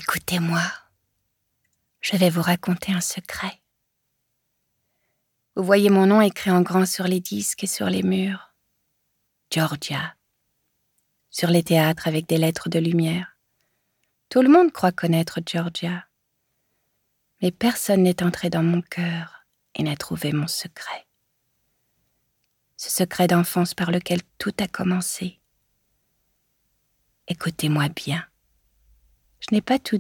Écoutez-moi, je vais vous raconter un secret. Vous voyez mon nom écrit en grand sur les disques et sur les murs. Georgia. Sur les théâtres avec des lettres de lumière. Tout le monde croit connaître Georgia. Mais personne n'est entré dans mon cœur et n'a trouvé mon secret. Ce secret d'enfance par lequel tout a commencé. Écoutez-moi bien. Je n'ai pas tout